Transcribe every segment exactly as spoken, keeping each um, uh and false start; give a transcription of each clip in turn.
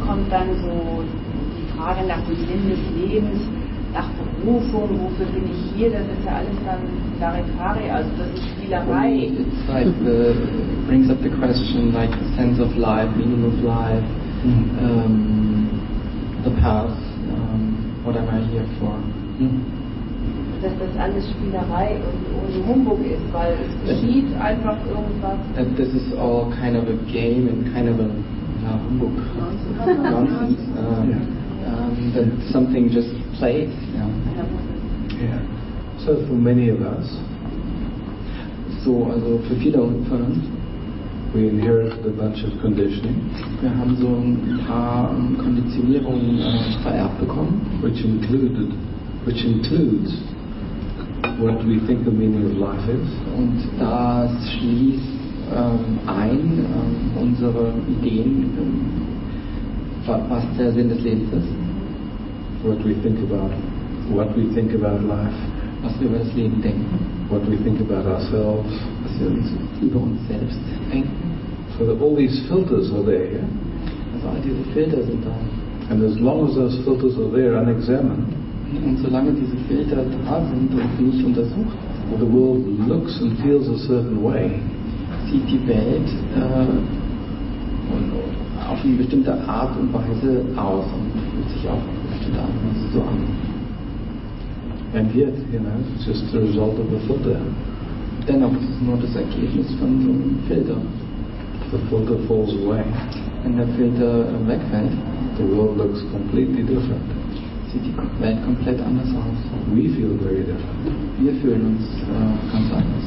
kommt dann so die Frage nach dem Sinn des Lebens, nach Berufung, wofür bin ich hier, das ist ja alles dann Larifari, also das ist Spielerei. It's like the, brings up the question like the sense of life, meaning of life, mm. um, the path, um, what am I here for? Mm. Dass das alles Spielerei und, und Humbug ist, weil es geschieht einfach irgendwas. That this is all kind of a game and kind of a yeah, humbug, nonsense. Um, yeah. um, that something just plays. Yeah. Yeah. So for many of us, so also für viele von uns, we inherited a bunch of conditioning. Wir haben so ein paar um, Konditionierungen äh, vererbt bekommen, which included, which includes what we think the meaning of life is. Und das schließt ähm, ein ähm, unsere Ideen, ähm, was der Sinn des Lebens ist. What we think about, what we think about life. Was wir über das Leben denken. What we think about ourselves. Was wir uns über uns selbst denken. So that all these filters are there. Yeah? Also all diese Filter sind da. And as long as those filters are there unexamined, und solange diese Filter da sind und nicht untersucht, the world looks and feels a certain way, sieht die Welt äh, auf eine bestimmte Art und Weise aus und fühlt sich auch auf eine bestimmte Art und Weise so an. And yet, you know, it's just the result of the filter. Dennoch ist es nur das Ergebnis von so einem Filter. The filter falls away. Wenn der Filter äh, wegfällt, the world looks completely different. Sieht die Welt komplett anders aus. We feel very different. Wir fühlen uns äh, ganz anders.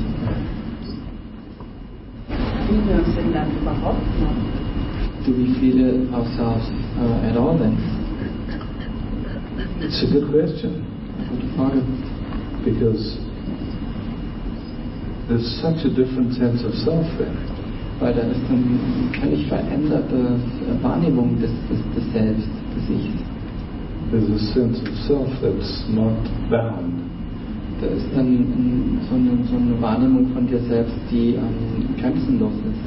Fühlen wir uns denn dann überhaupt noch? Do we feel ourselves uh, at all then? It's a good question. Gute Frage. Because there's such a different sense of self there. Weil da ist eine völlig veränderte Wahrnehmung des, des, des Selbst, des Ichs. There's a sense of self that's not bound. Da ist dann so eine, so eine Wahrnehmung von dir selbst, die ähm, grenzenlos ist.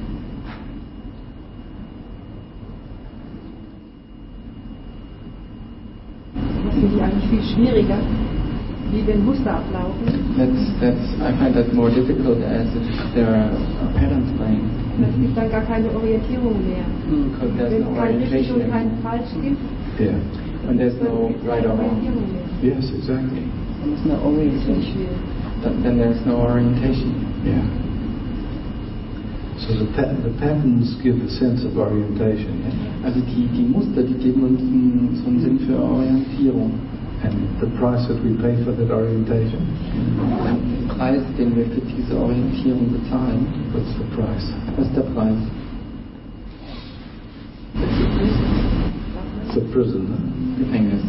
Das finde ich eigentlich viel schwieriger, wie wenn Muster ablaufen. That's, that's, I find that more difficult as if there are patterns playing. Es gibt dann gar keine Orientierung mehr. Because there's Wenn no kein richtig orientation. und kein falsch gibt, Yeah. And there's no right or wrong. Yes, exactly. There's no orientation. Then, then there's no orientation. Yeah. So the, pat- the patterns give a sense of orientation. Yeah? Also die, die Muster, die geben uns einen, so einen Sinn für Orientierung. And the price that we pay for that orientation? Den Preis, den wir für diese Orientierung bezahlen. What's the price? Was ist der Preis? It's a prison. Huh? Gefängnis.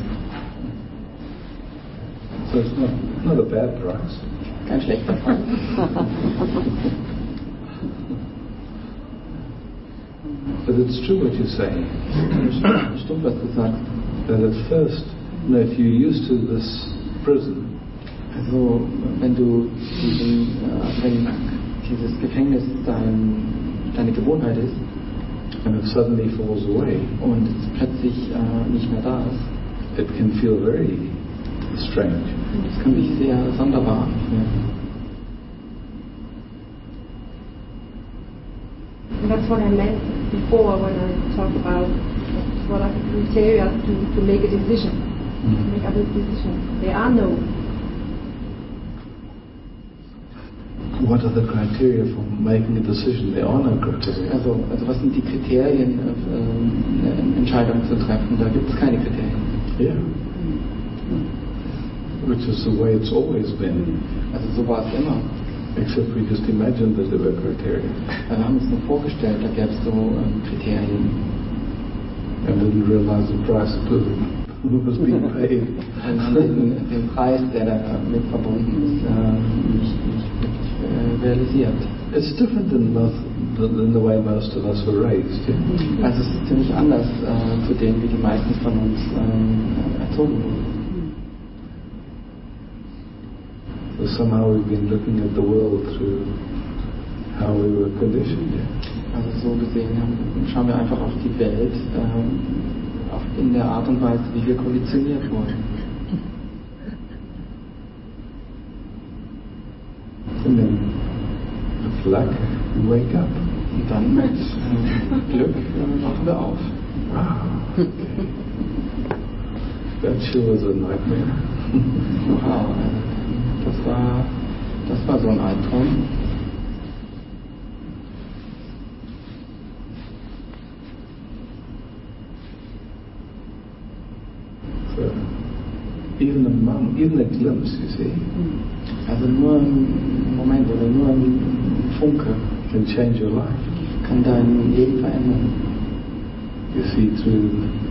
So it's not, not a bad price. Kein schlechter Preis. But it's true what you're saying. Stimmt, was du sagst. That at first, you know, if you're used to this prison, also wenn du diesen, äh, wenn dieses Gefängnis dein, deine Gewohnheit ist, and it suddenly falls away, und es plötzlich äh, nicht mehr da ist, it can feel very strange. Das kann sich sehr sonderbar anfühlen. And that's what I meant before when I talked about what are the criteria to, to make a decision, mm-hmm. to make other decisions. There are no. What are the criteria for making a decision? There are no criteria. Also, also was sind die Kriterien, äh, eine Entscheidung zu treffen? Da gibt es keine Kriterien. Yeah. Which is the way it's always been. Also so war es immer. Except we just imagined that there were criteria. Wir haben uns nur vorgestellt, da gäbe es so ähm, Kriterien. And didn't realize the price that was, was being paid. Und haben den, den Preis, der da mit verbunden ist, äh, nicht, nicht wirklich äh, realisiert. It's different than, most, than the way most of us were raised. Yeah? Also es ist ziemlich anders äh, zu dem, wie die meisten von uns ähm, erzogen wurden. So somehow we've been looking at the world through how we were conditioned. Yeah? Also so gesehen schauen wir einfach auf die Welt ähm, auf, in der Art und Weise, wie wir konditioniert wurden. And then, with luck, we wake up. Und dann mit äh, Glück äh, wachen wir auf. Wow. That sure was a nightmare. Wow, das war, das war so ein Albtraum. So, even a moment, even a glimpse, you see, Also nur ein Moment oder nur ein Funke can change your life. kann dein Leben verändern. You see through,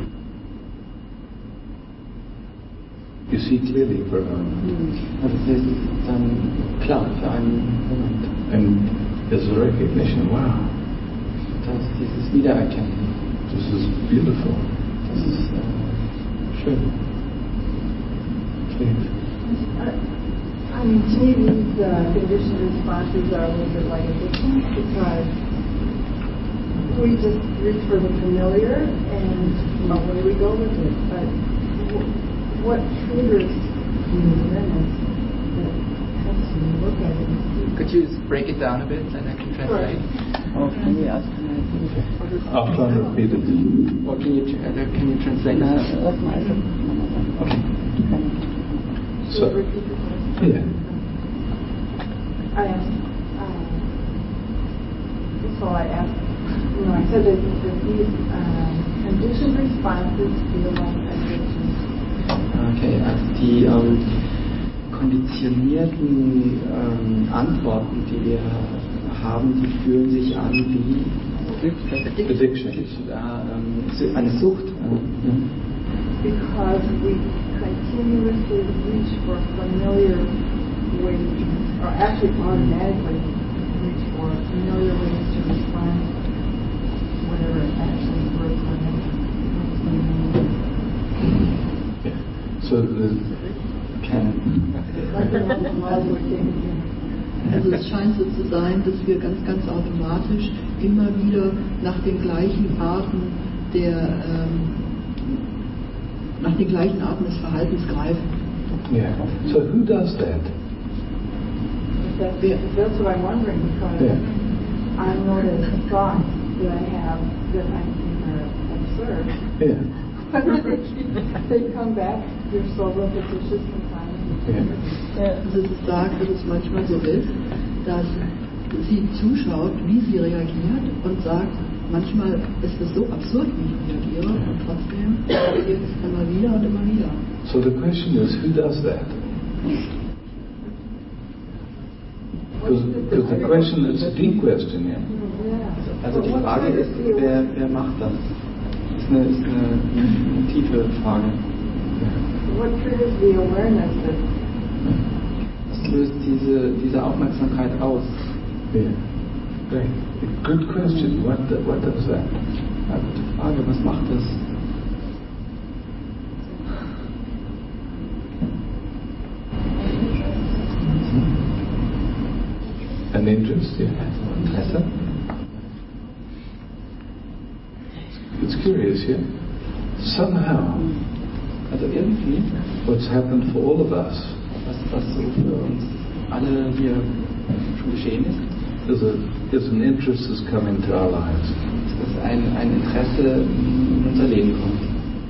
you see clearly for a moment. Also es ist dann klar für einen Moment. And there's a recognition, wow, Das ist dieses Wiedererkennen. this is beautiful. Das ist äh, schön. Please. I mean, to me, these uh, conditioned responses are a little bit like addiction because we just reach for the familiar and away we go with it. But w- what triggers the awareness that helps you look at it and see? Could you just break it down a bit and I can translate? Or can you ask I'll try and repeat it. Or can you, uh, can you translate No, it? that's my Okay. So, repeat the question. yeah. I asked, uh, so I asked, you know, I said that, that these uh, conditioned responses feel like addiction. Okay, also die ähm, konditionierten ähm, Antworten, die wir haben, die fühlen sich an wie Addiction. Ja, ähm, eine Sucht. Äh, Because we continuously reach for familiar ways, or actually automatically reach for familiar ways to respond to whatever actions we're planning. Yeah. So the kennen. Like the laws we're taking. Also es scheint so zu sein, dass wir ganz, ganz automatisch immer wieder nach den gleichen Arten der, ähm, nach den gleichen Arten des Verhaltens greifen. yeah. So who does that? That's, that's what I'm wondering because Yeah. I notice thoughts that I have that I think are absurd. Yeah. They come back, they're so repetitious sometimes. Yeah. Also es sagt, dass es manchmal so ist, dass sie zuschaut, wie sie reagiert und sagt, manchmal ist es so absurd, wie ich reagiere und trotzdem geht es immer wieder und immer wieder. So the question is, who does that? Because the question is a deep question, yeah. Yeah. Also die Frage ist, wer, wer macht das? Ist eine, ist eine, eine tiefe Frage. What triggers the awareness that Was löst diese, diese Aufmerksamkeit aus? Yeah. Great. Good question. What the, what does that? Ja, gute Frage, was macht das? An interest, yeah. Interesse? It's curious, yeah. Somehow, Also irgendwie, what's happened for all of us was, was so für uns alle hier schon geschehen ist, is a is an interest has come into our lives. ist, dass ein, ein Interesse in unser Leben kommt.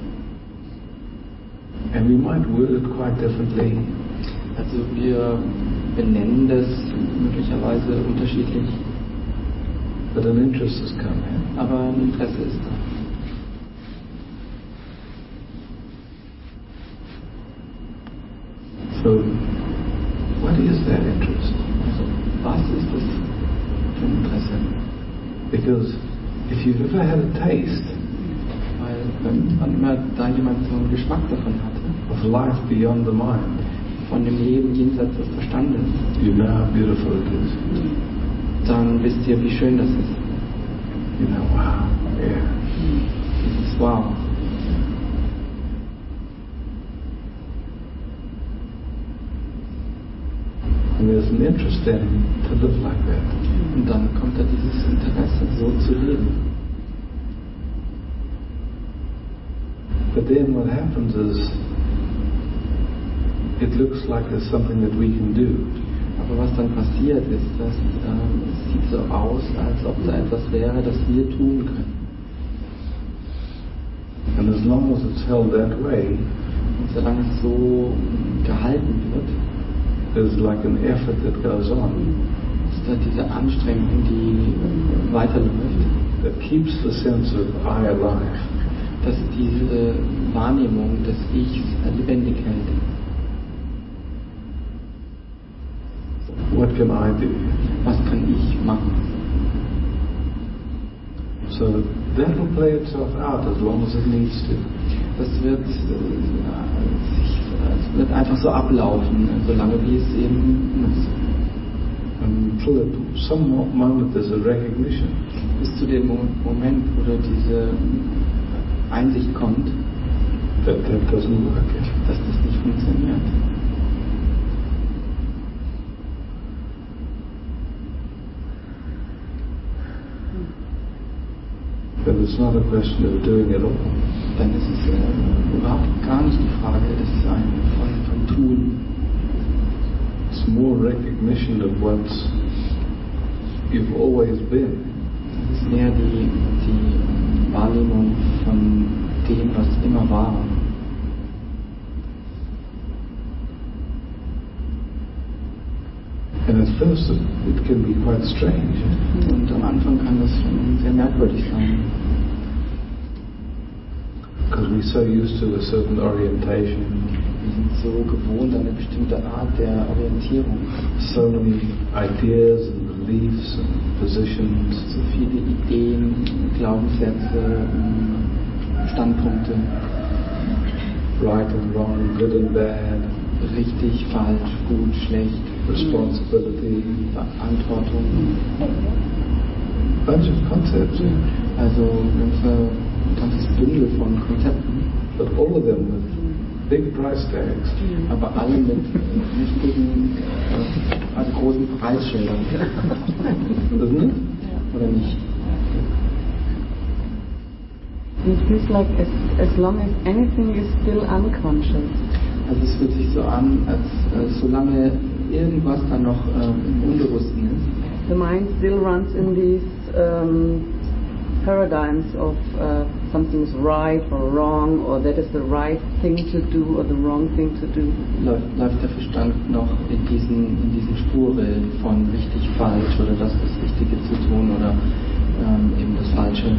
And we might word it quite differently, Also wir benennen das möglicherweise unterschiedlich, but an interest has come in. aber ein Interesse ist da. So, what is that interest? Also was ist das für ein Interesse? Because if you've ever had a taste Weil wenn wann immer da jemand so einen Geschmack davon hatte, of life beyond the mind, von dem Leben jenseits des Verstandes, you know how beautiful it is. dann wisst ihr, wie schön das ist. You know, wow, yeah. Dieses Wow. And there's an interest then to live like that. Und Und dann kommt da dieses Interesse, so zu leben. But then what happens is, it looks like there's something that we can do. Aber was dann passiert ist, dass ähm, es sieht so aus, als ob da etwas wäre, das wir tun können. And as long as it's held that way, Und solange es so gehalten wird, there's like an effort that goes on ist da diese Anstrengung, die weiterläuft, that keeps the sense of I alive. dass diese Wahrnehmung des Ichs lebendig hält. What can I do? Was kann ich machen? So that will play itself out as long as it needs to. Das wird, äh, sich, es wird einfach so ablaufen, solange wie es eben muss. Until at some moment there's a recognition Bis zu dem Moment, wo da diese Einsicht kommt, that that doesn't work. dass das nicht funktioniert. Then it's not a question of doing it all. Dann ist es äh, überhaupt gar nicht die Frage des Sein, von, von Tun. It's more recognition of what you've always been. Es ist mehr die, die Wahrnehmung von dem, was immer war. And at first it, it can be quite strange. Und am Anfang kann das schon sehr merkwürdig sein. Because we're so used to a certain orientation, Wir sind so gewohnt an eine bestimmte Art der Orientierung. so many ideas and beliefs and positions, So viele Ideen, Glaubenssätze, Standpunkte, right and wrong, good and bad, richtig, falsch, gut, schlecht, responsibility, Verantwortung. bunch of concepts, Also ein ganzer, ganzes Bündel von Konzepten, but all of them with big price tags. aber alle mit wichtigen, äh, also großen Preisschildern. Isn't it? Oder nicht? It feels like as, as long as anything is still unconscious, Also es fühlt sich so an, als äh, solange irgendwas dann noch ähm, im Unbewussten ist, the mind still runs in these um, paradigms of uh, something's right or wrong, or that is the right thing to do or the wrong thing to do. läuft, läuft der Verstand noch in diesen, in diesen Spurrillen von richtig, falsch oder das das Richtige zu tun oder ähm, eben das Falsche.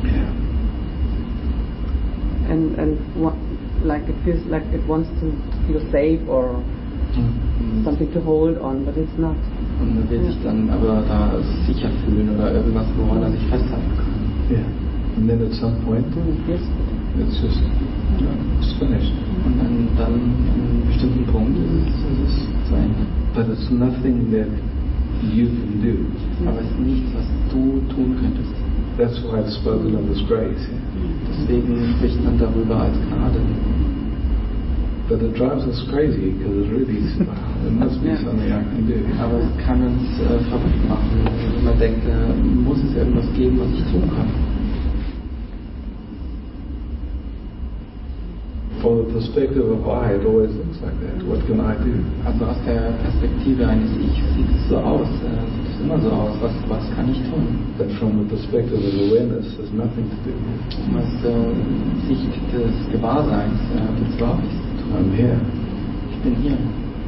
And and wa- like it feels like it wants to feel safe or Mhm. something to hold on, but it's not. Und man will sich dann aber da sicher fühlen oder irgendwas, woran er sich festhalten kann. Yeah. And then at some point, Yes. it's just, it's finished. Und dann, dann an einem bestimmten Punkt ist es, ist es zu Ende. But it's nothing that you can do. Aber es ist nichts, was du tun könntest. That's why it's spoken of as grace. Deswegen spricht man darüber als Gnade. But it drives us crazy because it really, wow, there must be Yeah. something I can do. Aber es kann uns äh, verrückt machen, wenn man denkt, äh, muss es irgendwas geben, was ich tun kann. From the perspective of I, it always looks like that. What can I do? Also aus der Perspektive eines Ich sieht es so aus, äh, sieht es immer so aus, was, was kann ich tun? But from the perspective of awareness, there's nothing to do. Aus der Sicht des Gewahrseins äh, gibt es überhaupt nichts zu tun. I'm here. Ich bin hier.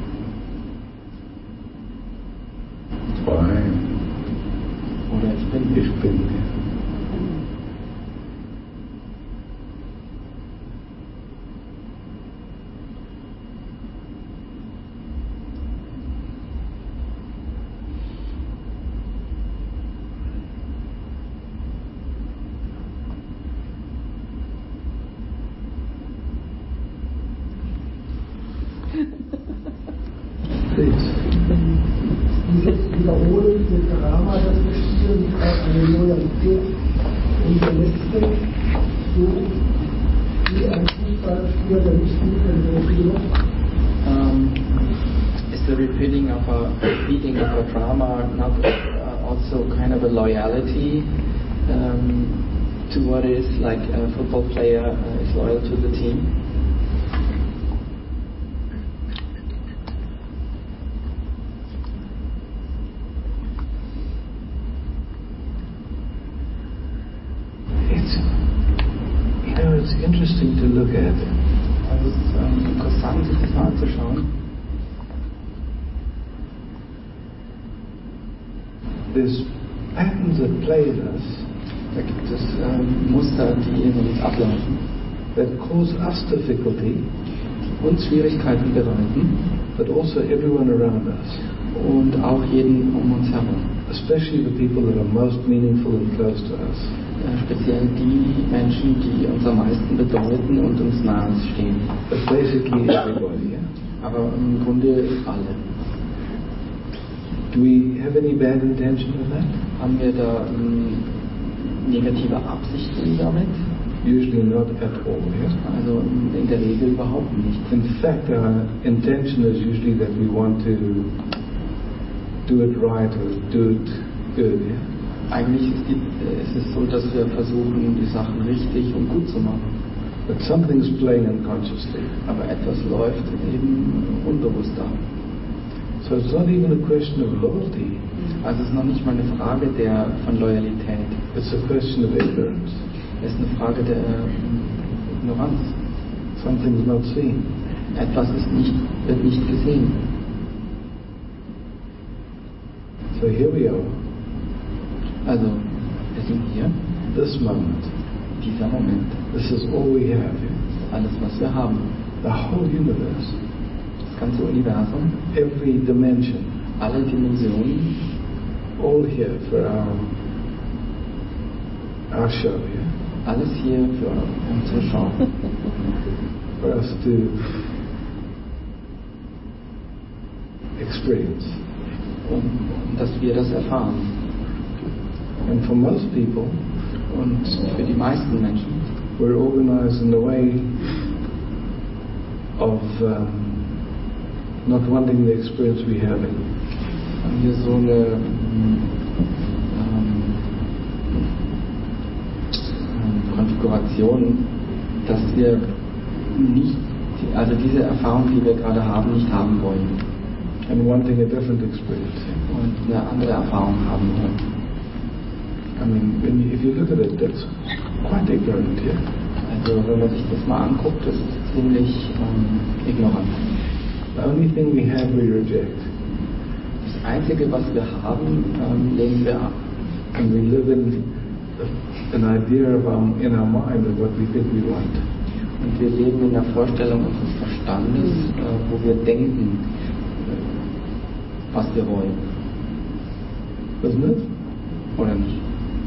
Or I am. Oder ich bin hier. Ich bin here. Please. Dieses Wiederholen mit Drama, das wir spielen, auch eine Loyalität und Letztlich, so wie ein Fußballspieler, der nicht gut in Um, is the repeating of a repeating of a drama not uh, also so kind of a loyalty um, to what is like a football player uh, is loyal to the team. It's, you know, it's interesting to look at. Also es ist ähm, interessant, sich das mal anzuschauen. There's patterns that play in us Da gibt es ähm, Muster, die in uns ablaufen, that cause us difficulty, die uns Schwierigkeiten bereiten but also everyone around us, und auch jeden um uns herum. especially the people that are most meaningful and close to us. Äh, speziell die Menschen, die uns am meisten bedeuten und uns nahe stehen. But basically everybody, yeah? Aber im Grunde alle. Do we have any bad intention with that? Haben wir da ähm, negative Absichten damit? Usually not at all, yeah? Also in der Regel überhaupt nicht. In fact, our intention is usually that we want to do it right or do it good, yeah? Eigentlich ist, die, äh, ist es so, dass wir versuchen, die Sachen richtig und gut zu machen. But something's playing unconsciously. Aber etwas läuft eben unbewusst ab. So it's not even a question of loyalty. Also es ist noch nicht mal eine Frage der, von Loyalität. It's a question of ignorance. Es ist eine Frage der ähm, Ignoranz. Something's not seen. Etwas ist nicht, wird nicht gesehen. So here we are, Also wir sind hier, this moment. dieser Moment. This is all we have, yeah? Alles, was wir haben. The whole universe, Das ganze Universum, every dimension, alle Dimensionen, all here for our our show, yeah? alles hier für unsere Show. For us to experience. Um, um dass wir das erfahren. And for most people, Und für die meisten Menschen we're organized in a way of um, not wanting the experience we're having. haben wir so eine ähm, ähm, Konfiguration, dass wir nicht, also diese Erfahrung, die wir gerade haben, nicht haben wollen. And wanting a different experience. Und eine andere Erfahrung haben wollen. I mean, when you, if you look at it, that's quite ignorant, yeah? Also wenn man sich das mal anguckt, das ist ziemlich ähm, ignorant. The only thing we have, we reject. Das Einzige, was wir haben, ähm, lehnen wir ab. And we live in an idea of our, in our mind of what we think we want. Und wir leben in der Vorstellung unseres Verstandes, äh, wo wir denken, äh, was wir wollen. Isn't it? Oder nicht?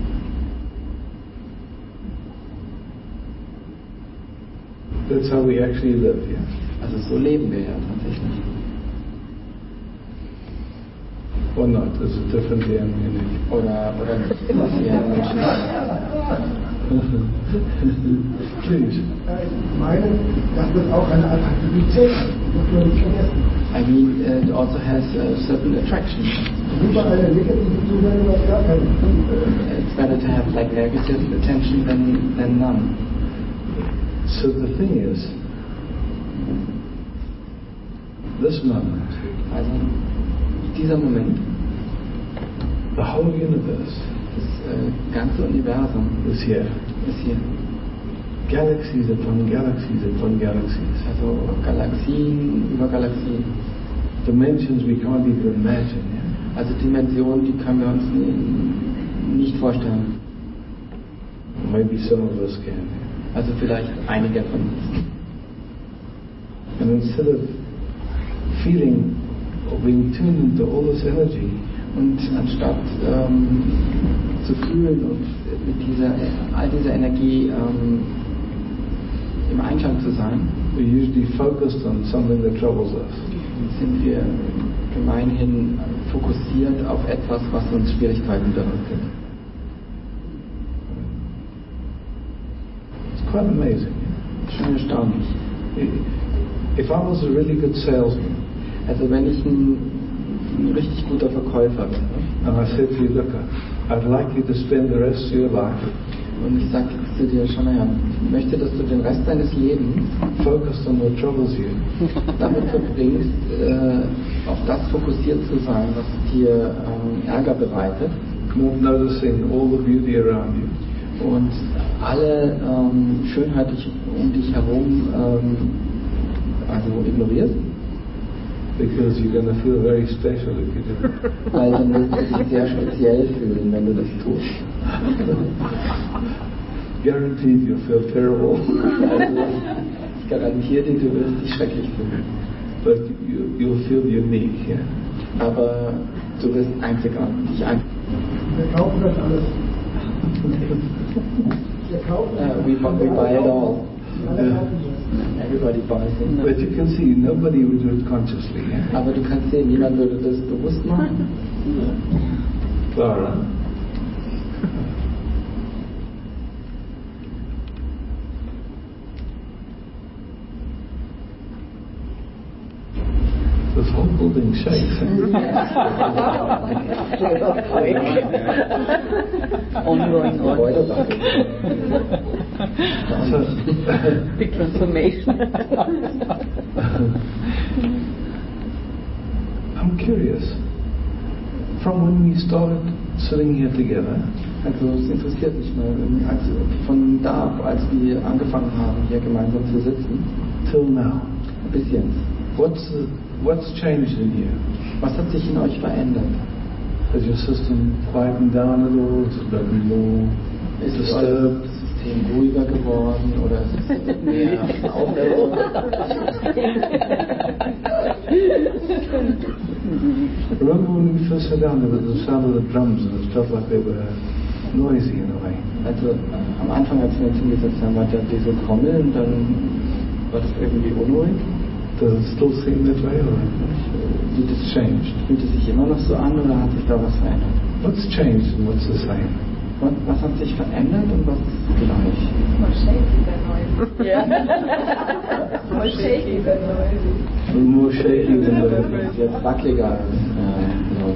That's how we actually live, yeah? Also so leben wir ja tatsächlich. Or not? Is it differently in Munich? Oder, oder nicht? Was wir Menschen Please. Ich meine, dass das auch eine Attraktivität hat. Das muss man nicht vergessen. I mean, it also has a certain attraction. Lieber eine negative Zuwendung als gar keine. It's better to have like negative attention than, than none. So the thing is, this moment, Also dieser Moment, the whole universe das äh, ganze Universum is here. ist hier. Galaxies upon galaxies upon galaxies. Also Galaxien über Galaxien. Dimensions we can't even imagine, yeah? Also Dimensionen, die können wir uns n- nicht vorstellen. Maybe some of us can. Yeah? Also vielleicht einige von uns. And instead of feeling or being tuned into all this energy, Und anstatt ähm, zu fühlen und mit dieser, all dieser Energie ähm, im Einklang zu sein, we're usually focused on something that troubles us. sind wir gemeinhin fokussiert auf etwas, was uns Schwierigkeiten bereitet. It's quite amazing. Schon erstaunlich. If I was a really good salesman, Also wenn ich ein, ein richtig guter Verkäufer wäre, And I said to you, look, I'd like you to spend the rest of your life Und ich sagte zu dir schon, naja, ich möchte, dass du den Rest deines Lebens focused on what troubles you. damit verbringst, äh, auf das fokussiert zu sein, was dir ähm, Ärger bereitet. Not noticing all the beauty around you. Und alle ähm, Schönheit um dich herum ähm, also ignorierst. Because you're going to feel very special if you do. Weil dann wirst du dich sehr speziell fühlen, wenn du das tust. Guaranteed you'll feel terrible. Also, ich garantiere dir, du wirst dich schrecklich fühlen. But you, you'll feel unique, yeah? Aber du wirst einzigartig. Ein Wir kaufen das alles. Wir kaufen uh, we, we buy it all. Alle Yeah. kaufen das. Everybody buys it. But you can see nobody would do it consciously, yeah? Aber du kannst sehen, niemand würde das bewusst machen. Clara? This whole building shakes. Ongoing on. So, Big transformation. I'm curious. From when we started sitting here together, Also es interessiert mich mal, als, von da ab, als wir angefangen haben, hier gemeinsam zu sitzen, till now, bis jetzt, what's the, what's changed in you? was hat sich in euch verändert? Has your system quietened down at all? Has it gotten more Ist es euer disturbed? System ruhiger geworden oder ist es mehr Aufregung? Remember when we first sat down, there was the sound of the drums and it felt like they were noisy in a way. Also äh, am Anfang, als wir uns hingesetzt haben, war da diese Trommel und dann war das irgendwie unruhig. Does it still seem that way or Sieht es, changed? fühlt es sich immer noch so an oder hat sich da was verändert? What's changed and what's the same? Und was hat sich verändert und was ist gleich? More shaky than noisy. Yeah. More shaky than noisy. A little more shaky than the... Ist jetzt wackeliger als äh, laut.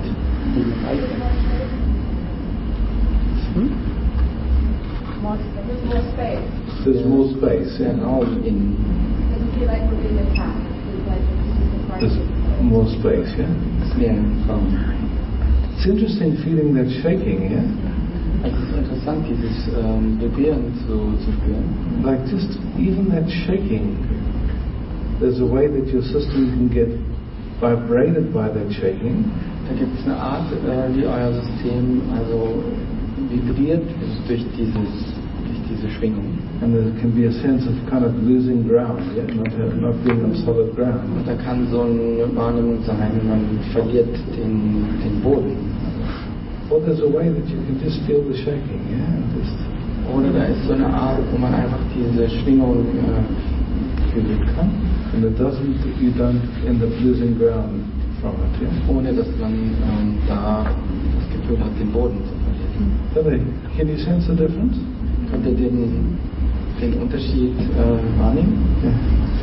More, there's more space. There's more space, Mehr yeah? Raum in. Doesn't feel like we're being attacked. It's like it's just a There's private more space, yeah? Ist mehr Raum. It's interesting feeling that shaking, yeah? Also es ist interessant, dieses ähm, Vibrieren zu, zu spüren. Like just even that shaking, there's a way that your system can get vibrated by that shaking. Da gibt es eine Art, äh, wie euer System also vibriert durch dieses, durch diese Schwingung. And there can be a sense of kind of losing ground, yeah? Not, not being on solid ground. Und da kann so eine Wahrnehmung sein, man verliert den, den Boden. Or there's a way that you can just feel the shaking, yeah? Just Oder da ist so eine Art, wo man einfach diese Schwingung äh, fühlen kann, and it doesn't, you don't end up losing ground from it, yeah? ohne dass man ähm, da das Gefühl hat, den Boden zu verlieren. Billy, can you sense the difference? Könnt ihr den, den Unterschied äh, wahrnehmen? Yeah.